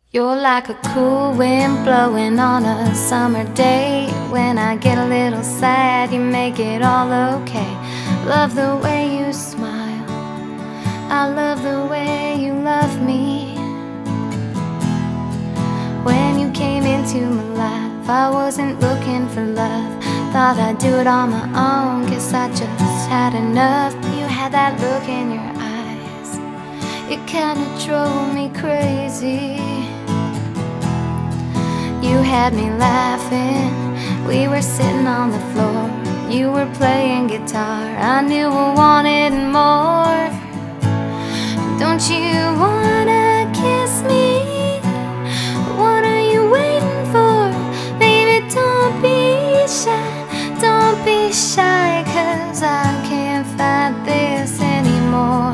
You're like a cool wind blowing on a summer day. When I get a little sad, you make it all okay. Love the way you smile, I love the way you love me. When you came into my life, I wasn't looking for love. Thought I'd do it on my own, guess I just had enough. You had that look in your eyes, it kinda drove me crazy. You had me laughing, we were sitting on the floor. You were playing guitar, I knew I wanted more. Don't you wanna kiss me? What are you waiting for? Baby, don't be shy, don't be shy, 'cause I can't fight this anymore.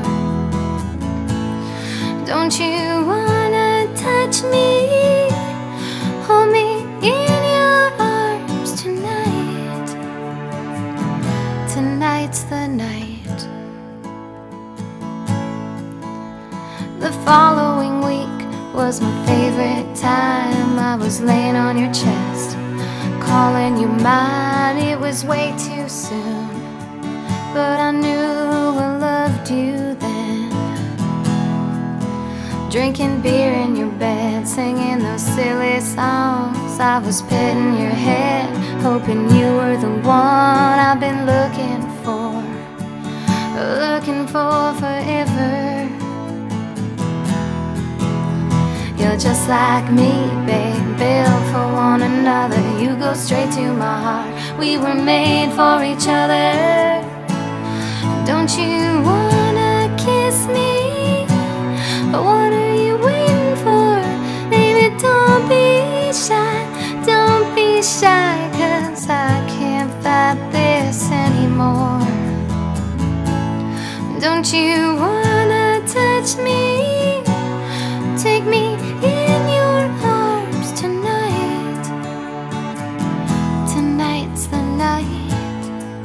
Don't you wanna touch me? Hold me in your arms tonight. Tonight's the night. The following week was my favorite time. I was laying on your chest, calling you mine. It was way too soon, but I knew I loved you then. Drinking beer in your bed, singing those silly songs. I was petting your head, hoping you were the one I've been looking for forever. You're just like me, babe, built for one another. You go straight to my heart, we were made for each other. Don't you wanna kiss me? What are you waiting for? Baby, don't be shy, don't be shy, 'cause I can't fight this anymore. Don't you wanna touch me? Take me in your arms tonight. Tonight's the night.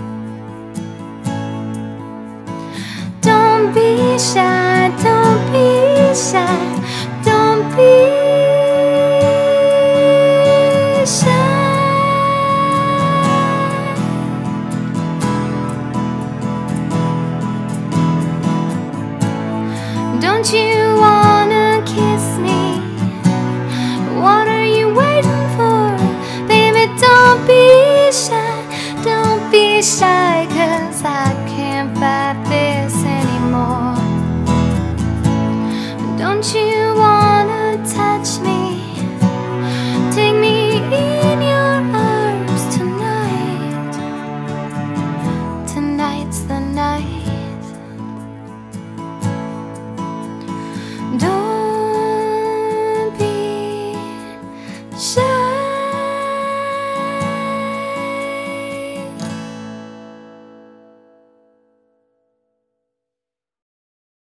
Don't be shy, don't be shy, don't be shy. Don't you wanna kiss me? What are you waiting for? Baby, don't be shy, don't be shy, 'cause I can't fight this anymore. Don't you wanna touch me? Take me in your arms tonight. Tonight's the night. Don't